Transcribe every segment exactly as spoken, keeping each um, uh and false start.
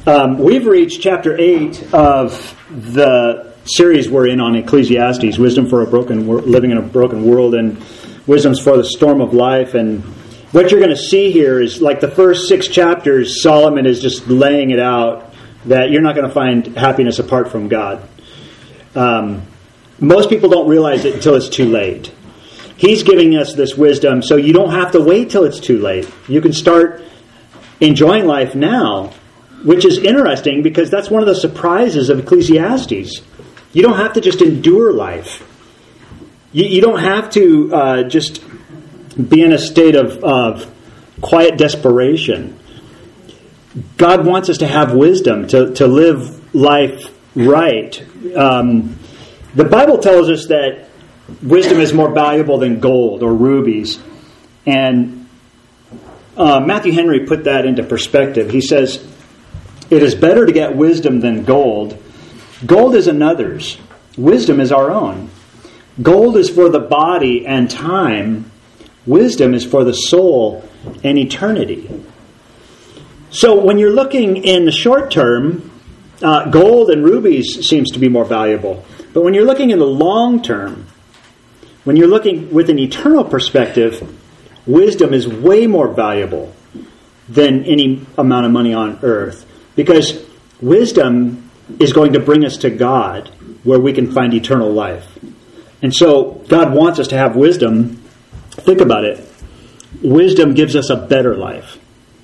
Um, we've reached chapter eight of the series we're in on Ecclesiastes, Wisdom for a Broken Wor- Living in a Broken World, and Wisdoms for the Storm of Life. And what you're going to see here is, like the first six chapters, Solomon is just laying it out that you're not going to find happiness apart from God. Um, most people don't realize it until it's too late. He's giving us this wisdom so you don't have to wait till it's too late. You can start enjoying life now, which is interesting because that's one of the surprises of Ecclesiastes. You don't have to just endure life. You, you don't have to uh, just be in a state of, of quiet desperation. God wants us to have wisdom, to, to live life right. Um, the Bible tells us that wisdom is more valuable than gold or rubies. And uh, Matthew Henry put that into perspective. He says, it is better to get wisdom than gold. Gold is another's. Wisdom is our own. Gold is for the body and time. Wisdom is for the soul and eternity. So when you're looking in the short term, uh, gold and rubies seems to be more valuable. But when you're looking in the long term, when you're looking with an eternal perspective, wisdom is way more valuable than any amount of money on earth. Because wisdom is going to bring us to God, where we can find eternal life. And so God wants us to have wisdom. Think about it. Wisdom gives us a better life.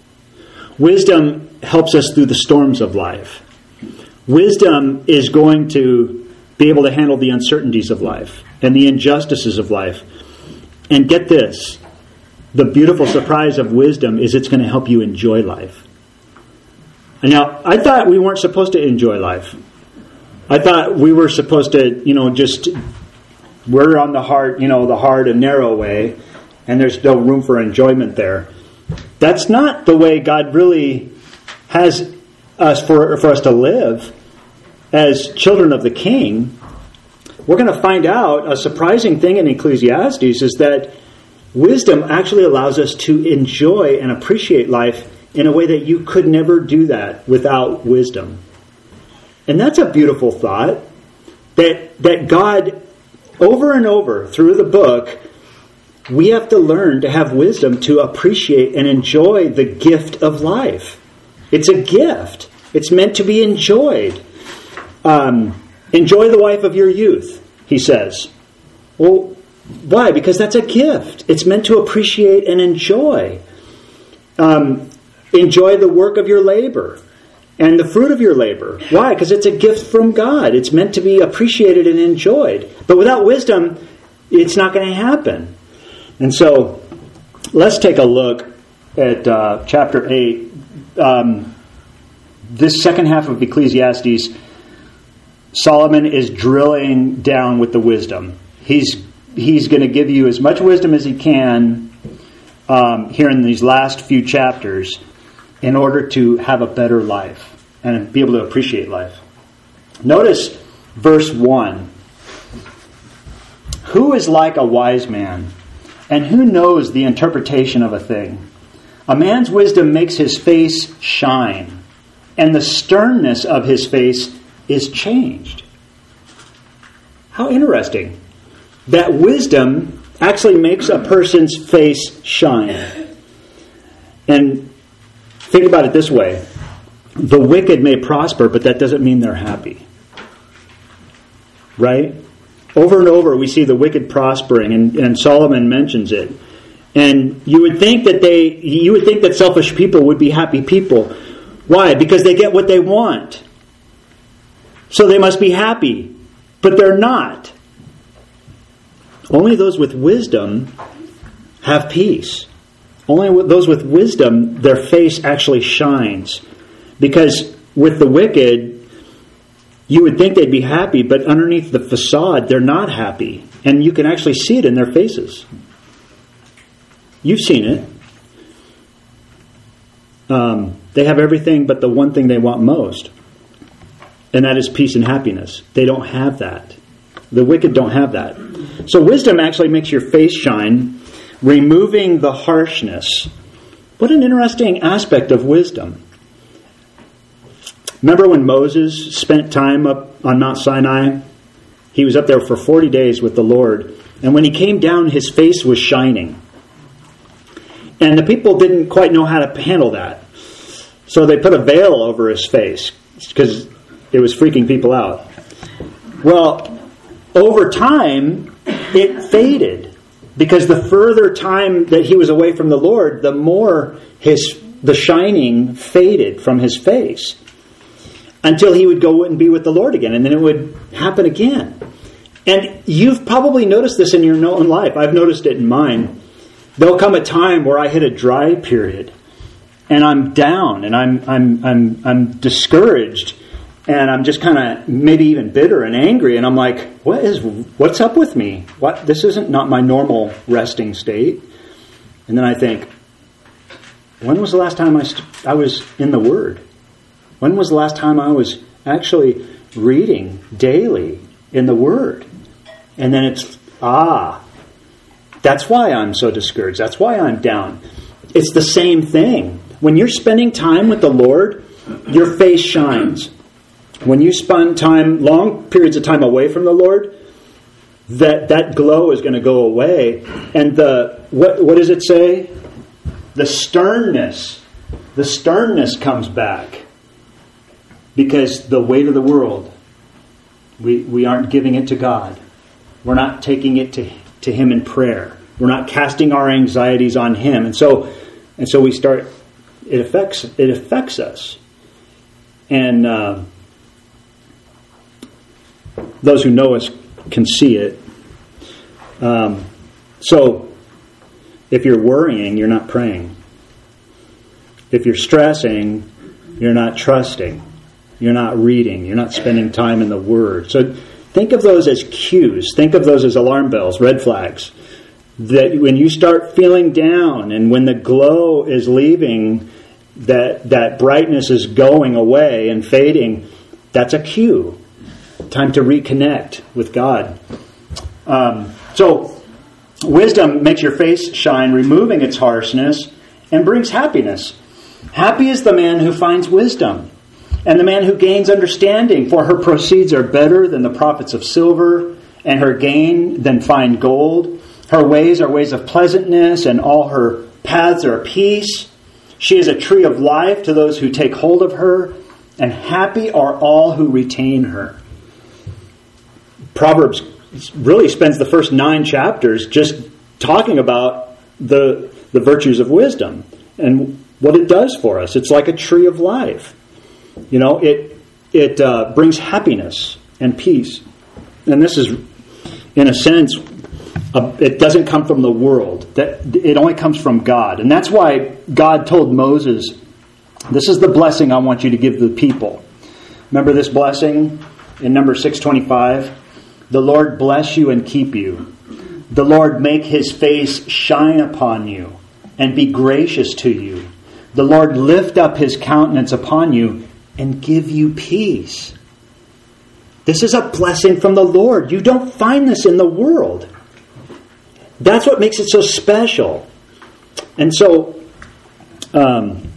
Wisdom helps us through the storms of life. Wisdom is going to be able to handle the uncertainties of life and the injustices of life. And get this, the beautiful surprise of wisdom is it's going to help you enjoy life. And now, I thought we weren't supposed to enjoy life. I thought we were supposed to, you know, just, we're on the hard, you know, the hard and narrow way, and there's no room for enjoyment there. That's not the way God really has us for, for us to live as children of the King. We're going to find out a surprising thing in Ecclesiastes is that wisdom actually allows us to enjoy and appreciate life in a way that you could never do that without wisdom. And that's a beautiful thought, that that God, over and over through the book, we have to learn to have wisdom to appreciate and enjoy the gift of life. It's a gift. It's meant to be enjoyed. Um, enjoy the wife of your youth, he says. Well, why? Because that's a gift. It's meant to appreciate and enjoy. Um, enjoy the work of your labor and the fruit of your labor. Why? Because it's a gift from God. It's meant to be appreciated and enjoyed. But without wisdom, it's not going to happen. And so, let's take a look at uh, chapter eight. Um, this second half of Ecclesiastes, Solomon is drilling down with the wisdom. He's he's going to give you as much wisdom as he can um, here in these last few chapters in order to have a better life and be able to appreciate life. Notice verse one. Who is like a wise man, and who knows the interpretation of a thing? A man's wisdom makes his face shine, and the sternness of his face is changed. How interesting. That wisdom actually makes a person's face shine. And think about it this way. The wicked may prosper, but that doesn't mean they're happy. Right? Over and over we see the wicked prospering, and, and Solomon mentions it. And you would think that they you would think that selfish people would be happy people. Why? Because they get what they want. So they must be happy. But they're not. Only those with wisdom have peace. Only those with wisdom, their face actually shines. Because with the wicked, you would think they'd be happy, but underneath the facade, they're not happy. And you can actually see it in their faces. You've seen it. Um, they have everything but the one thing they want most. And that is peace and happiness. They don't have that. The wicked don't have that. So wisdom actually makes your face shine, removing the harshness. What an interesting aspect of wisdom. Remember when Moses spent time up on Mount Sinai? He was up there for forty days with the Lord. And when he came down, his face was shining. And the people didn't quite know how to handle that. So they put a veil over his face because it was freaking people out. Well, over time, it faded. Because the further time that he was away from the Lord, the more his the shining faded from his face. Until he would go and be with the Lord again. And then it would happen again. And you've probably noticed this in your own life. I've noticed it in mine. There'll come a time where I hit a dry period. And I'm down. And I'm I'm I'm I'm discouraged. And I'm just kind of maybe even bitter and angry. And I'm like, what is what's up with me? What this isn't not my normal resting state. And then I think, when was the last time I st- I was in the Word? When was the last time I was actually reading daily in the Word? And then it's, ah, that's why I'm so discouraged. That's why I'm down. It's the same thing. When you're spending time with the Lord, your face shines. When you spend time, long periods of time away from the Lord, that, that glow is going to go away. And the what what does it say? The sternness. The sternness comes back. Because the weight of the world, we, we aren't giving it to God. We're not taking it to, to Him in prayer. We're not casting our anxieties on Him. And so and so we start, it affects it affects us. And uh, those who know us can see it. Um, so if you're worrying, you're not praying. If you're stressing, you're not trusting. You're not reading. You're not spending time in the Word. So think of those as cues. Think of those as alarm bells, red flags. That when you start feeling down and when the glow is leaving, that that brightness is going away and fading, that's a cue. Time to reconnect with God. Um, so wisdom makes your face shine, removing its harshness, and brings happiness. Happy is the man who finds wisdom, and the man who gains understanding, for her proceeds are better than the profits of silver, and her gain than fine gold. Her ways are ways of pleasantness, and all her paths are peace. She is a tree of life to those who take hold of her, and happy are all who retain her. Proverbs really spends the first nine chapters just talking about the the virtues of wisdom and what it does for us. It's like a tree of life. You know, it it uh, brings happiness and peace. And this is, in a sense, uh, it doesn't come from the world. That it only comes from God. And that's why God told Moses, this is the blessing I want you to give the people. Remember this blessing in Numbers six twenty-five? The Lord bless you and keep you. The Lord make His face shine upon you and be gracious to you. The Lord lift up His countenance upon you and give you peace. This is a blessing from the Lord. You don't find this in the world. That's what makes it so special. And so, um,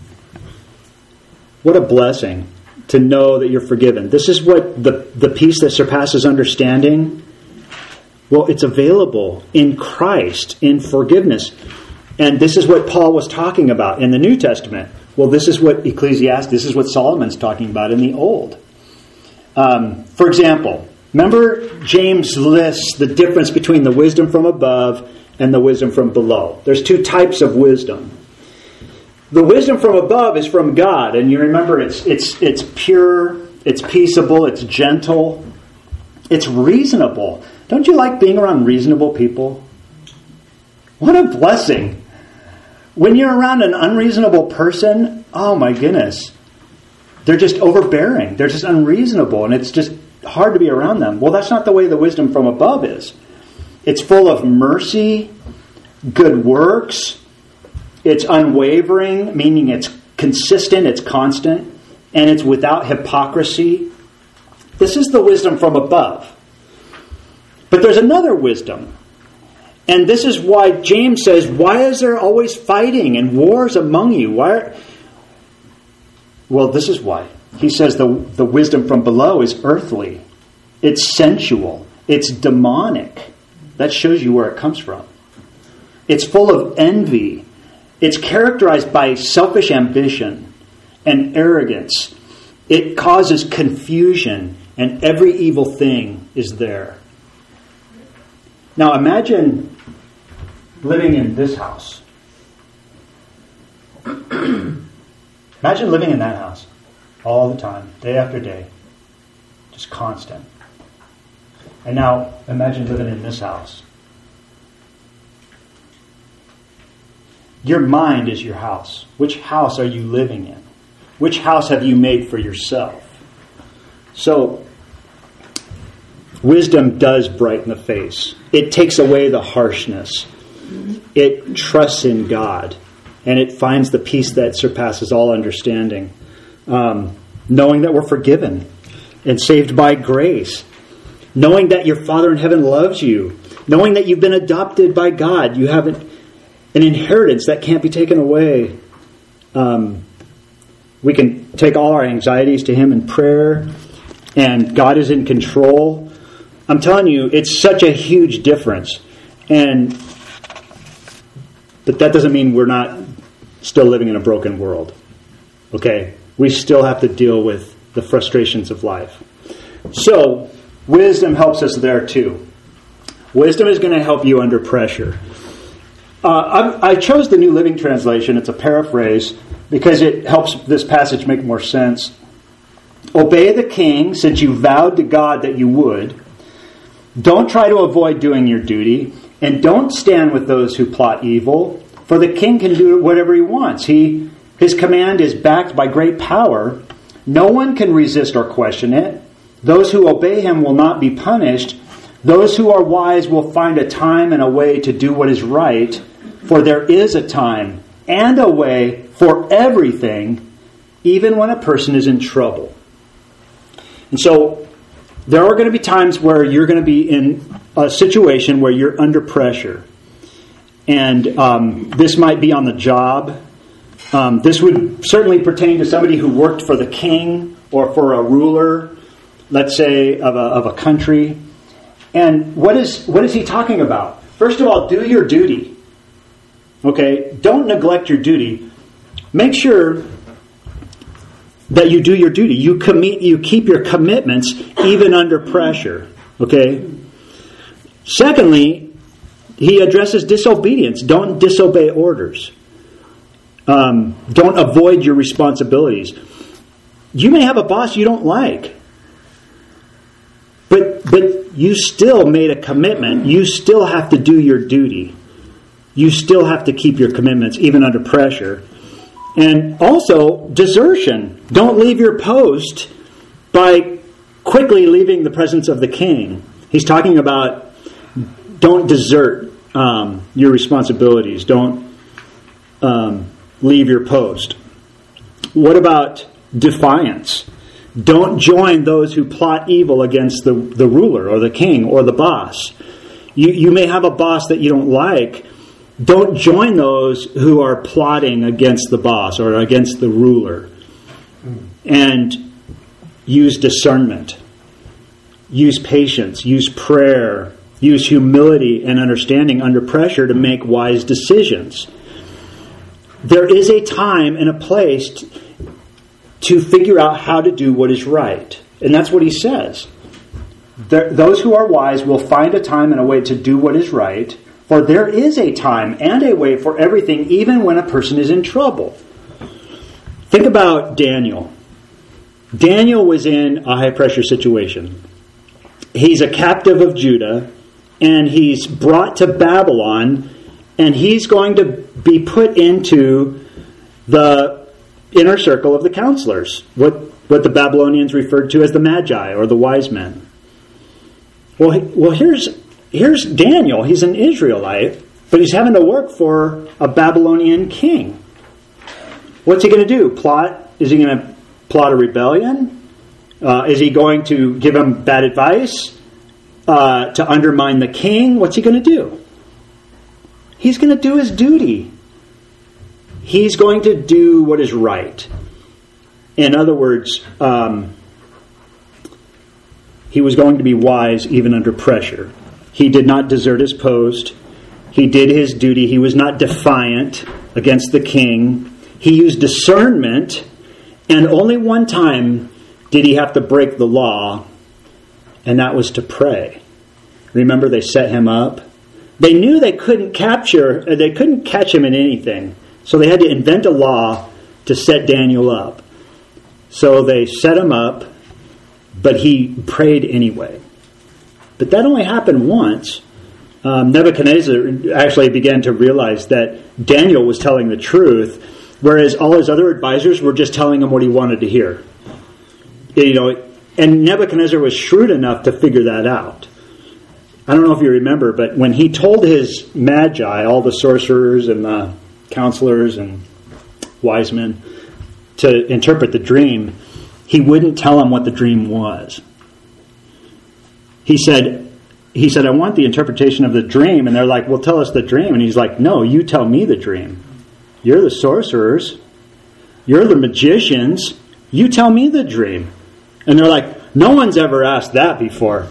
what a blessing to know that you're forgiven. This is what the, the peace that surpasses understanding, well, it's available in Christ, in forgiveness. And this is what Paul was talking about in the New Testament. Well, this is what Ecclesiastes, this is what Solomon's talking about in the Old. Um, for example, remember James lists the difference between the wisdom from above and the wisdom from below. There's two types of wisdom. The wisdom from above is from God, and you remember it's it's it's pure, it's peaceable, it's gentle, it's reasonable. Don't you like being around reasonable people? What a blessing. When you're around an unreasonable person, oh my goodness, they're just overbearing. They're just unreasonable, and it's just hard to be around them. Well, that's not the way the wisdom from above is. It's full of mercy, good works. It's unwavering, meaning it's consistent, it's constant, and it's without hypocrisy. This is the wisdom from above. But there's another wisdom. And this is why James says, why is there always fighting and wars among you? Why are, Well, this is why. He says the, the wisdom from below is earthly. It's sensual. It's demonic. That shows you where it comes from. It's full of envy. It's characterized by selfish ambition and arrogance. It causes confusion, and every evil thing is there. Now imagine living in this house. Imagine living in that house all the time, day after day, just constant. And now imagine living in this house. Your mind is your house. Which house are you living in? Which house have you made for yourself? So, wisdom does brighten the face. It takes away the harshness. It trusts in God. And it finds the peace that surpasses all understanding. Um, knowing that we're forgiven and saved by grace. Knowing that your Father in heaven loves you. Knowing that you've been adopted by God. You have an, an inheritance that can't be taken away. Um, we can take all our anxieties to Him in prayer. And God is in control. I'm telling you, it's such a huge difference. And but that doesn't mean we're not still living in a broken world. Okay? We still have to deal with the frustrations of life. So, wisdom helps us there too. Wisdom is going to help you under pressure. Uh, I, I chose the New Living Translation. It's a paraphrase because it helps this passage make more sense. Obey the king since you vowed to God that you would. Don't try to avoid doing your duty. And don't stand with those who plot evil. For the king can do whatever he wants. He, his command is backed by great power. No one can resist or question it. Those who obey him will not be punished. Those who are wise will find a time and a way to do what is right. For there is a time and a way for everything, even when a person is in trouble. And so there are going to be times where you're going to be in a situation where you're under pressure. And um, this might be on the job. Um, this would certainly pertain to somebody who worked for the king or for a ruler, let's say, of a, of a country. And what is what is he talking about? First of all, do your duty. Okay? Don't neglect your duty. Make sure that you do your duty. You commit, you keep your commitments even under pressure. Okay? Secondly, he addresses disobedience. Don't disobey orders. Um, don't avoid your responsibilities. You may have a boss you don't like. But but you still made a commitment. You still have to do your duty. You still have to keep your commitments even under pressure. And also, desertion. Don't leave your post by quickly leaving the presence of the king. He's talking about don't desert um, your responsibilities. Don't um, leave your post. What about defiance? Don't join those who plot evil against the, the ruler or the king or the boss. You, you may have a boss that you don't like. Don't join those who are plotting against the boss or against the ruler. And use discernment. Use patience. Use prayer. Use humility and understanding under pressure to make wise decisions. There is a time and a place to, to figure out how to do what is right. And that's what he says. There, those who are wise will find a time and a way to do what is right. For there is a time and a way for everything, even when a person is in trouble. Think about Daniel. Daniel was in a high-pressure situation. He's a captive of Judah, and he's brought to Babylon, and he's going to be put into the inner circle of the counselors, what, what the Babylonians referred to as the Magi, or the wise men. Well, well here's... Here's Daniel. He's an Israelite, but he's having to work for a Babylonian king. What's he going to do? Plot? Is he going to plot a rebellion? Uh, is he going to give him bad advice uh, to undermine the king? What's he going to do? He's going to do his duty. He's going to do what is right. In other words, um, he was going to be wise even under pressure. He did not desert his post. He did his duty. He was not defiant against the king. He used discernment, and only one time did he have to break the law, and that was to pray. Remember, they set him up. They knew they couldn't capture, they couldn't catch him in anything, so they had to invent a law to set Daniel up. So they set him up, but he prayed anyway. But that only happened once. Um, Nebuchadnezzar actually began to realize that Daniel was telling the truth, whereas all his other advisors were just telling him what he wanted to hear. You know, and Nebuchadnezzar was shrewd enough to figure that out. I don't know if you remember, but when he told his magi, all the sorcerers and the counselors and wise men, to interpret the dream, he wouldn't tell them what the dream was. He said, he said, I want the interpretation of the dream. And they're like, well, tell us the dream. And he's like, no, you tell me the dream. You're the sorcerers. You're the magicians. You tell me the dream. And they're like, no one's ever asked that before.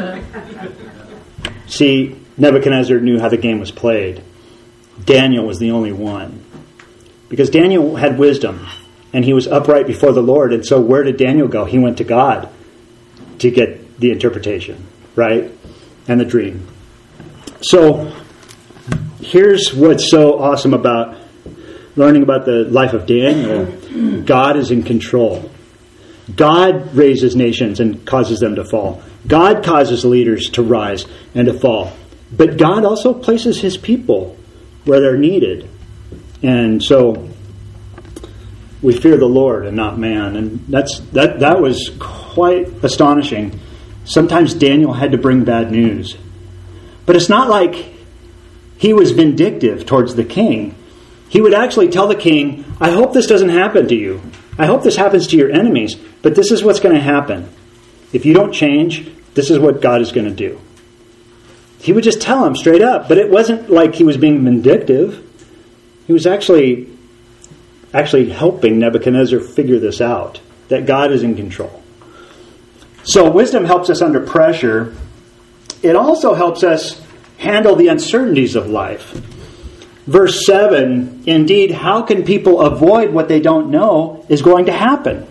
See, Nebuchadnezzar knew how the game was played. Daniel was the only one. Because Daniel had wisdom, and he was upright before the Lord. And so where did Daniel go? He went to God to get the interpretation, right? And the dream. So here's what's so awesome about learning about the life of Daniel. God is in control. God raises nations and causes them to fall. God causes leaders to rise and to fall. But God also places his people where they're needed. And so we fear the Lord and not man. And that's that that was quite astonishing. Sometimes Daniel had to bring bad news. But it's not like he was vindictive towards the king. He would actually tell the king, I hope this doesn't happen to you. I hope this happens to your enemies, but this is what's going to happen. If you don't change, this is what God is going to do. He would just tell him straight up, but it wasn't like he was being vindictive. He was actually actually helping Nebuchadnezzar figure this out, that God is in control. So wisdom helps us under pressure. It also helps us handle the uncertainties of life. Verse seven, indeed, how can people avoid what they don't know is going to happen?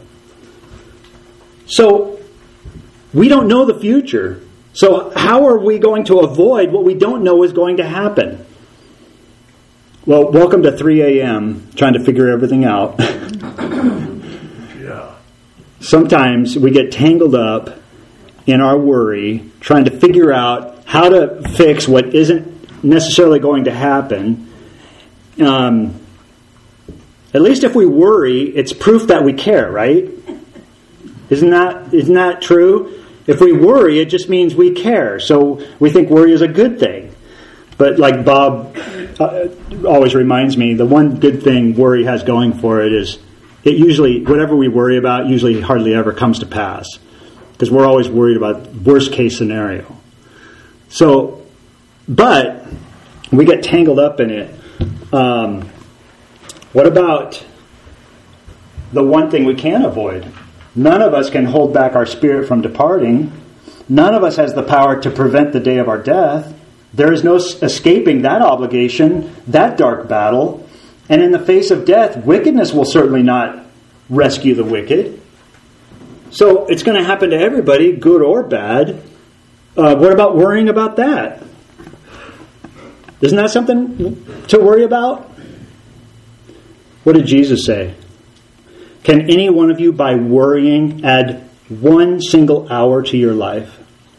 So, we don't know the future. So, how are we going to avoid what we don't know is going to happen? Well, welcome to three a.m. trying to figure everything out. Yeah. Sometimes we get tangled up in our worry, trying to figure out how to fix what isn't necessarily going to happen. Um, at least if we worry, it's proof that we care, right? Isn't that isn't that true? If we worry, it just means we care. So we think worry is a good thing. But like Bob uh, always reminds me, the one good thing worry has going for it is it usually, whatever we worry about, usually hardly ever comes to pass. Because we're always worried about worst case scenario. So, but we get tangled up in it. Um, what about the one thing we can avoid? None of us can hold back our spirit from departing. None of us has the power to prevent the day of our death. There is no escaping that obligation, that dark battle. And in the face of death, wickedness will certainly not rescue the wicked. So it's going to happen to everybody, good or bad. Uh, what about worrying about that? Isn't that something to worry about? What did Jesus say? Can any one of you, by worrying, add one single hour to your life?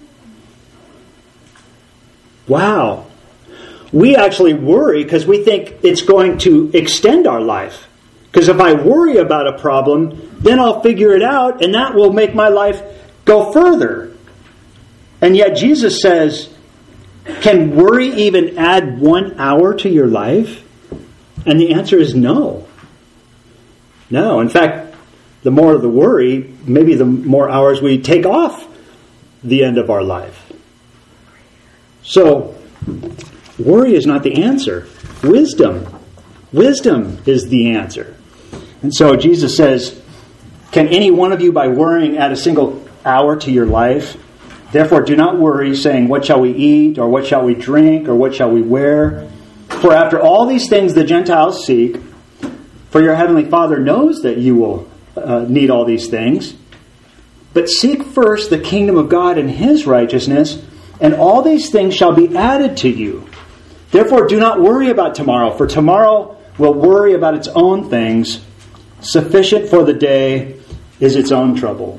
Wow. We actually worry because we think it's going to extend our life. Because if I worry about a problem, then I'll figure it out, and that will make my life go further. And yet Jesus says, can worry even add one hour to your life? And the answer is no. No. In fact, the more the worry, maybe the more hours we take off the end of our life. So, worry is not the answer. Wisdom. Wisdom is the answer. And so Jesus says, Can any one of you by worrying add a single hour to your life? Therefore do not worry, saying, what shall we eat, or what shall we drink, or what shall we wear? For after all these things the Gentiles seek, for your heavenly Father knows that you will uh, need all these things. But seek first the kingdom of God and His righteousness, and all these things shall be added to you. Therefore do not worry about tomorrow, for tomorrow will worry about its own things. Sufficient for the day is its own trouble.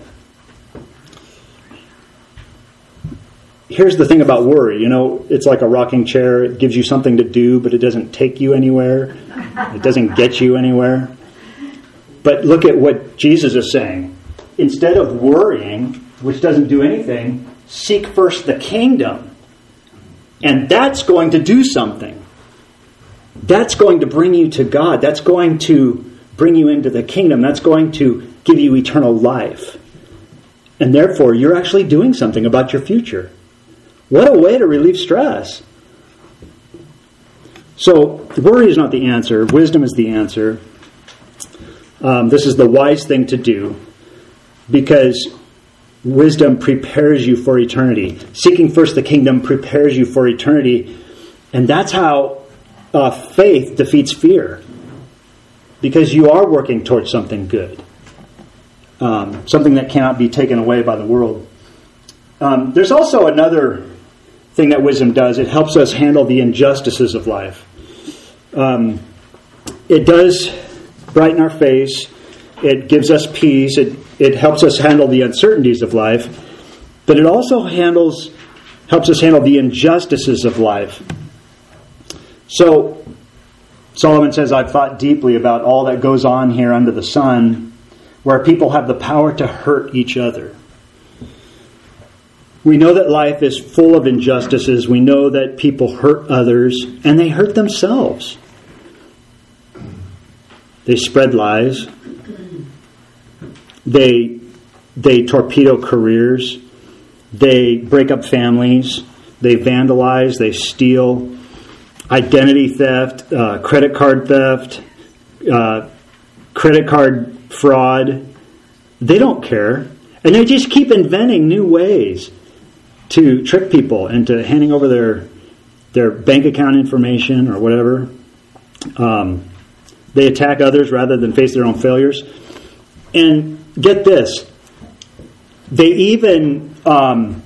Here's the thing about worry. You know, it's like a rocking chair. It gives you something to do, but it doesn't take you anywhere. It doesn't get you anywhere. But look at what Jesus is saying. Instead of worrying, which doesn't do anything, seek first the kingdom. And that's going to do something. That's going to bring you to God. That's going to bring you into the kingdom. That's going to give you eternal life. And therefore, you're actually doing something about your future. What a way to relieve stress. So, worry is not the answer. Wisdom is the answer. Um, this is the wise thing to do, because wisdom prepares you for eternity. Seeking first the kingdom prepares you for eternity. And that's how uh, faith defeats fear. Because you are working towards something good. Um, something that cannot be taken away by the world. Um, there's also another thing that wisdom does. It helps us handle the injustices of life. Um, it does brighten our face. It gives us peace. It it helps us handle the uncertainties of life. But it also handles helps us handle the injustices of life. So Solomon says, I've thought deeply about all that goes on here under the sun, where people have the power to hurt each other. We know that life is full of injustices. We know that people hurt others, and they hurt themselves. They spread lies. They, they torpedo careers. They break up families. They vandalize. They steal. Identity theft, uh, credit card theft, uh, credit card fraud. They don't care. And they just keep inventing new ways to trick people into handing over their their bank account information or whatever. Um, they attack others rather than face their own failures. And get this, they even um,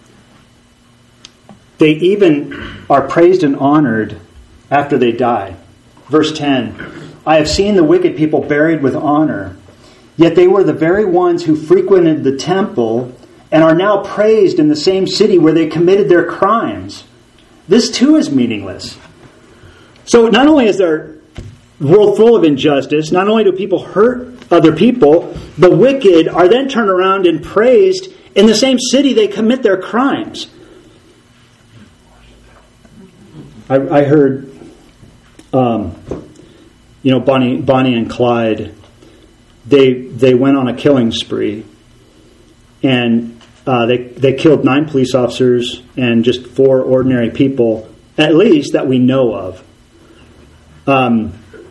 they even are praised and honored after they die. Verse ten, I have seen the wicked people buried with honor, yet they were the very ones who frequented the temple and are now praised in the same city where they committed their crimes. This too is meaningless. So not only is there a world full of injustice, not only do people hurt other people, the wicked are then turned around and praised in the same city they commit their crimes. I, I heard, um, you know, Bonnie, Bonnie and Clyde, they they went on a killing spree, and Uh, they they killed nine police officers and just four ordinary people, at least that we know of. Um,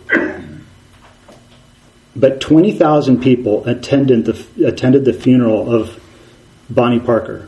but twenty thousand people attended the attended the funeral of Bonnie Parker,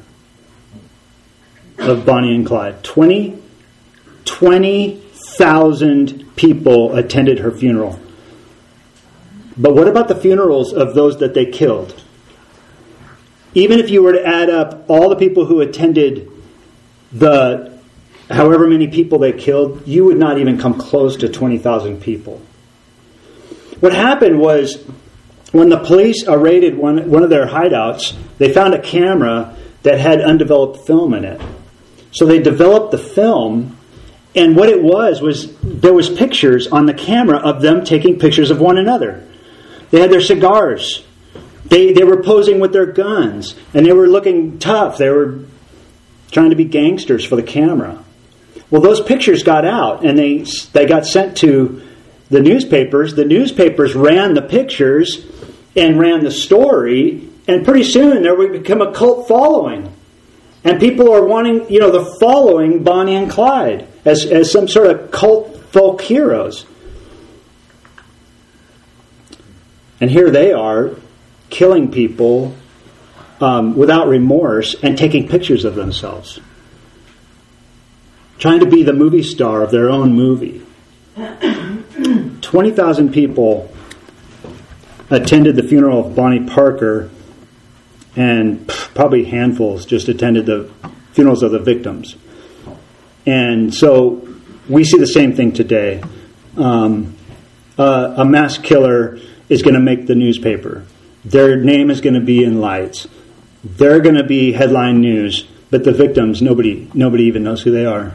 of Bonnie and Clyde. twenty thousand people attended her funeral. But what about the funerals of those that they killed? Even if you were to add up all the people who attended the however many people they killed, you would not even come close to twenty thousand people. What happened was, when the police raided one, one of their hideouts, they found a camera that had undeveloped film in it. So they developed the film, and what it was was there was pictures on the camera of them taking pictures of one another. They had their cigars. They they were posing with their guns, and they were looking tough. They were trying to be gangsters for the camera. Well, those pictures got out, and they they got sent to the newspapers. The newspapers ran the pictures and ran the story, and pretty soon there would become a cult following. And people are wanting, you know, the following Bonnie and Clyde as, as some sort of cult folk heroes. And here they are, killing people um, without remorse and taking pictures of themselves. Trying to be the movie star of their own movie. twenty thousand people attended the funeral of Bonnie Parker, and probably handfuls just attended the funerals of the victims. And so we see the same thing today. Um, uh, a mass killer is going to make the newspaper. Their name is going to be in lights. They're going to be headline news, but the victims, nobody, nobody even knows who they are.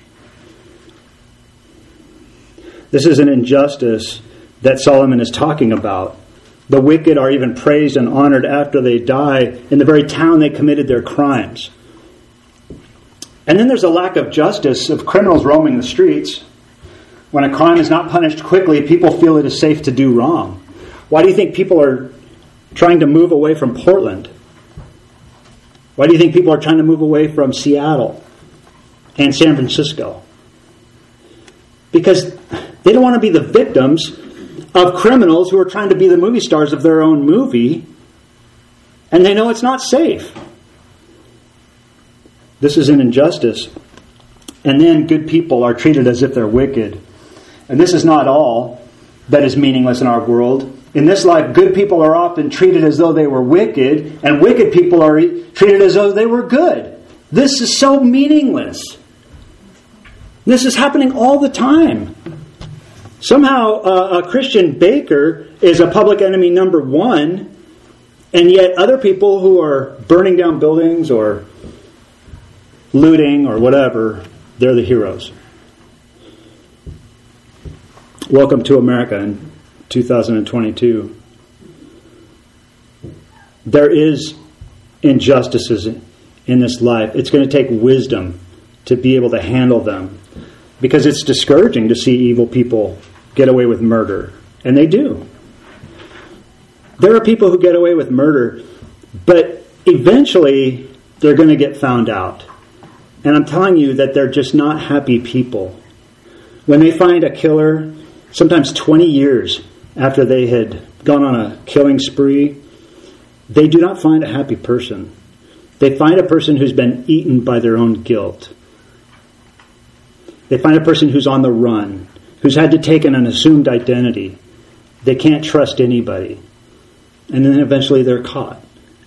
This is an injustice that Solomon is talking about. The wicked are even praised and honored after they die in the very town they committed their crimes. And then there's a lack of justice of criminals roaming the streets. When a crime is not punished quickly, people feel it is safe to do wrong. Why do you think people are trying to move away from Portland? Why do you think people are trying to move away from Seattle and San Francisco? Because they don't want to be the victims of criminals who are trying to be the movie stars of their own movie, and they know it's not safe. This is an injustice. And then good people are treated as if they're wicked. And this is not all that is meaningless in our world. In this life, good people are often treated as though they were wicked, and wicked people are treated as though they were good. This is so meaningless. This is happening all the time. Somehow uh, a Christian baker is a public enemy number one, and yet other people who are burning down buildings or looting or whatever, they're the heroes. Welcome to America in two thousand twenty-two. There is injustices in this life. It's going to take wisdom to be able to handle them, because it's discouraging to see evil people get away with murder. And they do. There are people who get away with murder, but eventually they're going to get found out. And I'm telling you that they're just not happy people. When they find a killer, sometimes twenty years after they had gone on a killing spree, they do not find a happy person. They find a person who's been eaten by their own guilt. They find a person who's on the run, who's had to take an assumed identity. They can't trust anybody. And then eventually they're caught.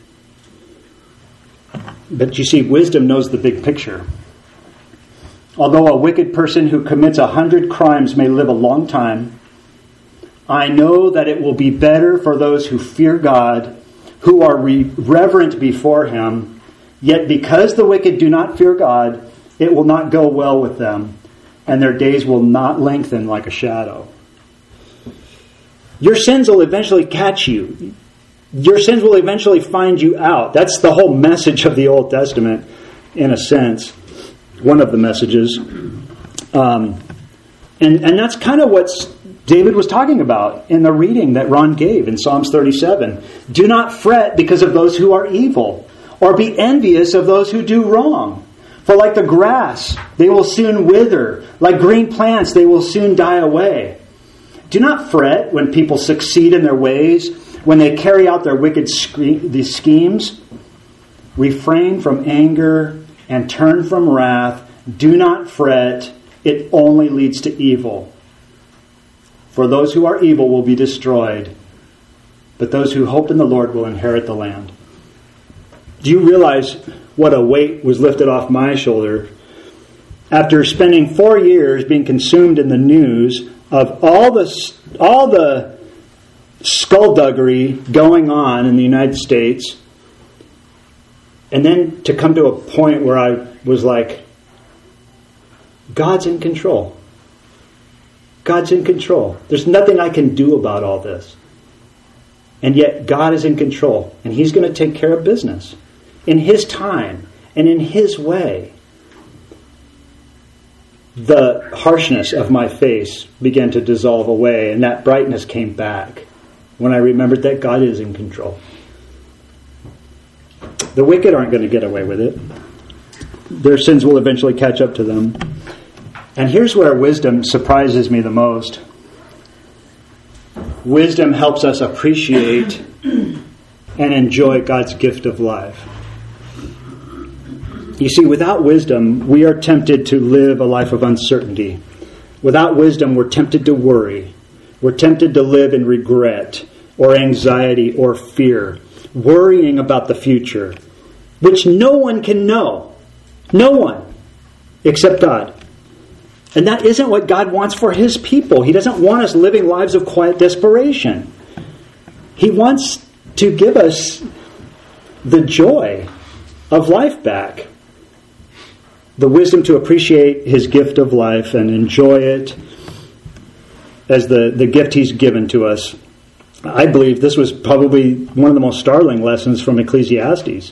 But you see, wisdom knows the big picture. Although a wicked person who commits a hundred crimes may live a long time, I know that it will be better for those who fear God, who are re- reverent before Him. Yet because the wicked do not fear God, it will not go well with them, and their days will not lengthen like a shadow. Your sins will eventually catch you. Your sins will eventually find you out. That's the whole message of the Old Testament, in a sense. One of the messages. Um, and, and that's kind of what David was talking about in the reading that Ron gave in Psalms thirty-seven. Do not fret because of those who are evil, or be envious of those who do wrong. For like the grass, they will soon wither. Like green plants, they will soon die away. Do not fret when people succeed in their ways, when they carry out their wicked these schemes. Refrain from anger and turn from wrath. Do not fret. It only leads to evil. For those who are evil will be destroyed, but those who hope in the Lord will inherit the land. Do you realize what a weight was lifted off my shoulder after spending four years being consumed in the news of all the all the skullduggery going on in the United States, and then to come to a point where I was like, God's in control. God's in control. There's nothing I can do about all this. And yet God is in control, and He's going to take care of business in His time and in His way. The harshness of my face began to dissolve away, and that brightness came back when I remembered that God is in control. The wicked aren't going to get away with it. Their sins will eventually catch up to them. And here's where wisdom surprises me the most. Wisdom helps us appreciate and enjoy God's gift of life. You see, without wisdom, we are tempted to live a life of uncertainty. Without wisdom, we're tempted to worry. We're tempted to live in regret or anxiety or fear, worrying about the future, which no one can know. No one except God. And that isn't what God wants for His people. He doesn't want us living lives of quiet desperation. He wants to give us the joy of life back. The wisdom to appreciate His gift of life and enjoy it as the, the gift He's given to us. I believe this was probably one of the most startling lessons from Ecclesiastes.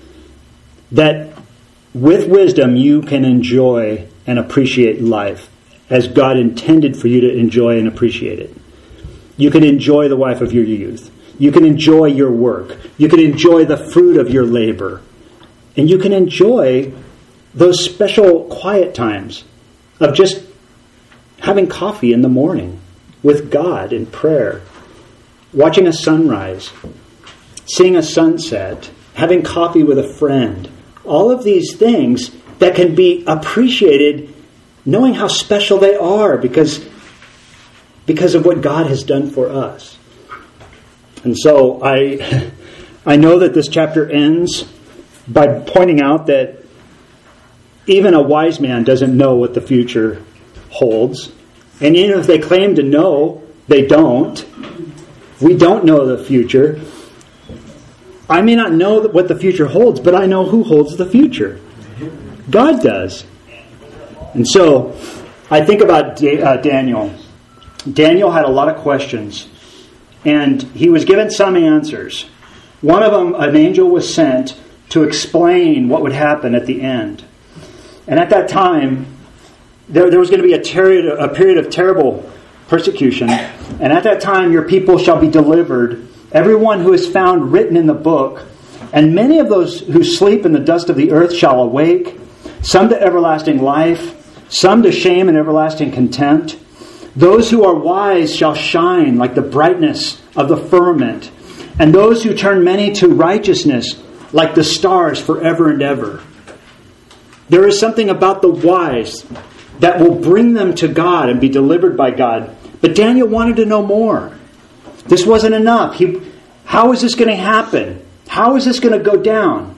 That with wisdom you can enjoy and appreciate life as God intended for you to enjoy and appreciate it. You can enjoy the wife of your youth. You can enjoy your work. You can enjoy the fruit of your labor. And you can enjoy those special quiet times of just having coffee in the morning with God in prayer, watching a sunrise, seeing a sunset, having coffee with a friend. All of these things that can be appreciated knowing how special they are because, because of what God has done for us. And so I, I know that this chapter ends by pointing out that even a wise man doesn't know what the future holds. And even if they claim to know, they don't. We don't know the future. I may not know what the future holds, but I know who holds the future. God does. And so, I think about uh, Daniel. Daniel had a lot of questions, and he was given some answers. One of them, an angel was sent to explain what would happen at the end. And at that time, there, there was going to be a, ter- a period of terrible persecution. And at that time, your people shall be delivered, everyone who is found written in the book. And many of those who sleep in the dust of the earth shall awake, some to everlasting life, some to shame and everlasting contempt. Those who are wise shall shine like the brightness of the firmament, and those who turn many to righteousness like the stars forever and ever. There is something about the wise that will bring them to God and be delivered by God. But Daniel wanted to know more. This wasn't enough. He, how is this going to happen? How is this going to go down?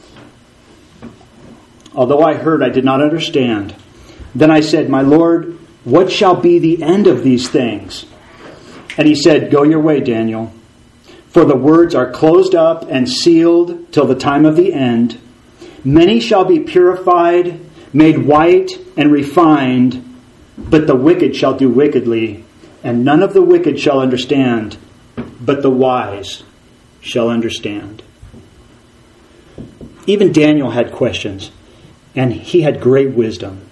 Although I heard, I did not understand. Then I said, My Lord, what shall be the end of these things? And he said, Go your way, Daniel. For the words are closed up and sealed till the time of the end. Many shall be purified, made white and refined, but the wicked shall do wickedly, and none of the wicked shall understand, but the wise shall understand. Even Daniel had questions, and he had great wisdom.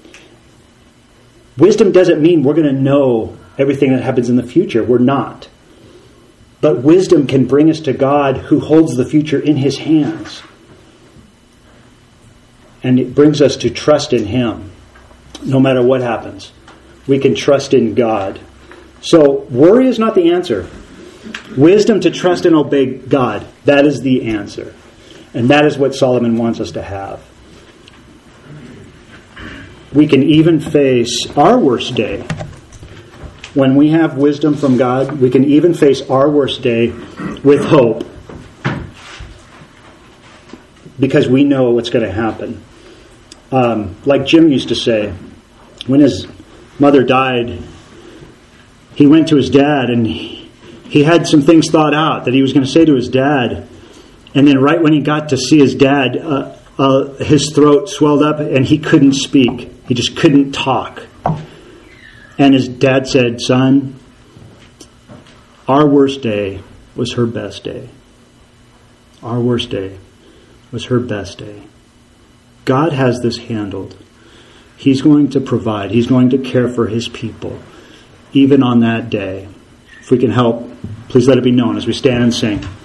Wisdom doesn't mean we're going to know everything that happens in the future. We're not. But wisdom can bring us to God who holds the future in His hands. And it brings us to trust in Him. No matter what happens, we can trust in God. So worry is not the answer. Wisdom to trust and obey God, that is the answer. And that is what Solomon wants us to have. We can even face our worst day. When we have wisdom from God, we can even face our worst day with hope. Because we know what's going to happen. Um, like Jim used to say, when his mother died, he went to his dad and he, he had some things thought out that he was going to say to his dad. And then right when he got to see his dad, uh, uh, his throat swelled up and he couldn't speak. He just couldn't talk. And his dad said, Son, our worst day was her best day. Our worst day was her best day. God has this handled. He's going to provide. He's going to care for His people, even on that day. If we can help, please let it be known as we stand and sing.